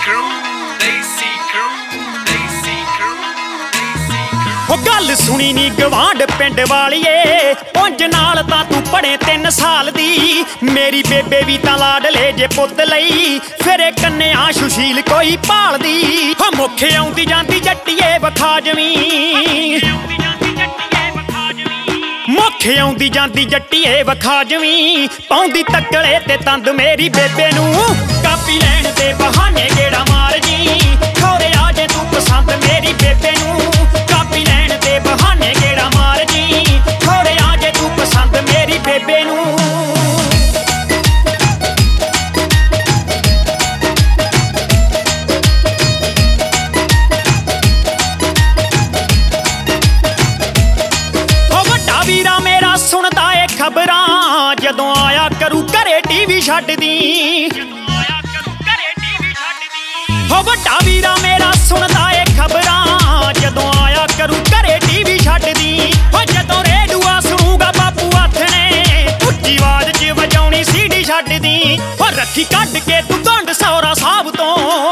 गल सुनी नी गवांड पिंड वालिए पुंज नाल तां तू पढ़े 3 साल दी मेरी बेबे भी तां लाडले जे पुत्त लई फिरे कन्या सुशील कोई भालदी हो मुखे आउंदी जांदी जट्टिए वखा जमीं मुखे आउंदी जांदी जट्टिए वखा जमीं पाउंदी तकड़े ते तंद मेरी बेबे नूं कापी लैण दे बहाने गेड़ा मार जी खौरे आ जे तू पसंद मेरी बेबे नूं कापी लैण दे बहाने गेड़ा मार जी खौरे आ जे तू पसंद मेरी बेबे नूं सुनदा ए खबरां जदों आया करू घरे टीवी छड्ड दी हो वड्डा वीरा मेरा सुनदा ए खबरां जदों आया करू घरे टीवी छड्ड दी हो जदों रेडूआ सुनूगा बापू आथणे उच्ची आवाज च वजाउणी सीडी छड्ड दी हो रखी कढ के तू गंढ सौरा साहब तो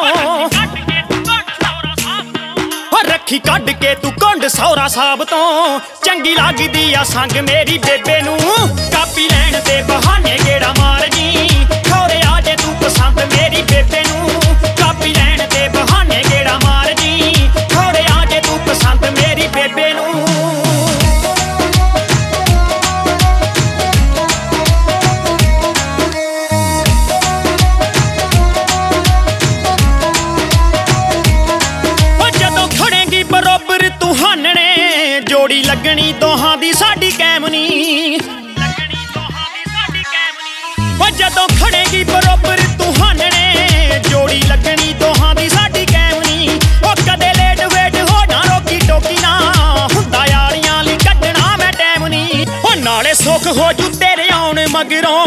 रखी कढ के तू कुंड सौरा साहब तो चंगी लगदी आ संग मेरी बेबे नूं कापी लैण दे बहाने गेड़ा मार जी खौरे आ जे तू पसंद मेरी बेबे नूं कापी लैण दे बहाने गेड़ा मार जी खौरे आ जे तू पसंद मेरी बेबे नूं जोड़ी लगनी दोहां दी साडी कैमनी जदों खड़ेगी बरोबर तू हानने जोड़ी लगनी दोहां दी साडी कैमनी ओ कदे लेट वेट हो ना रोकी टोकी ना हुंदा यारियां लई कड्ढना मैं टैम नी ओ नाले सुख हो जू तेरे आउण मगरों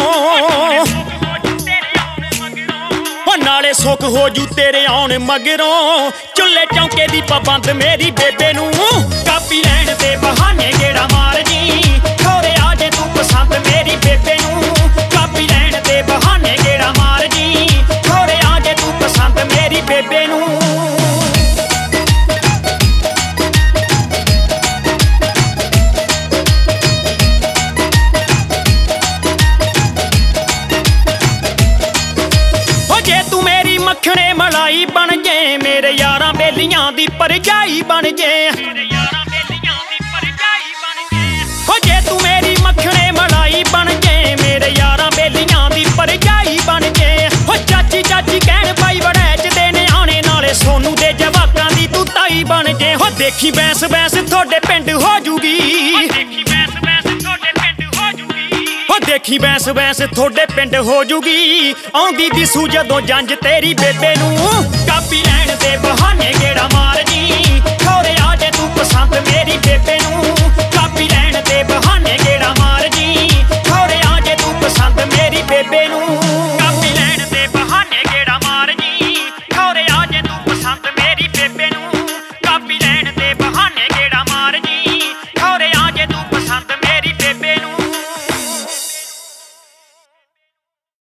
नाले सुख हो जू तेरे आउण मगरों चुल्ले चौंके दी पाबंद मेरी बेबे नूं कापी लैण दे बहाने गेड़ा मार जी खौरे आ जे तू पसंद मेरी बेबे नूं कापी लैण दे बहाने गेड़ा मार जी खौरे आ जे तू पसंद मेरी बेबे नूं मखणे मलाई बन जे मेरे यारां बेलियां दी परजाई बन जे हो जे तू मेरी मखणे मलाई बन जे मेरे यारां बेलियां दी परजाई बन जे हो चाची चाची कहण पाई वड़ैच दे न्याणे नाले सोनू दे जवाकां दी तू ताई बन जे हो देखी बैंस बैंस थोड़े पिंड हो जूगी देखी बैंस बैंस थोड़े पिंड हो जूगी आउंदी दिसू जदों जंज तेरी बेबे नूं कापी लैण दे बहाने गेड़ा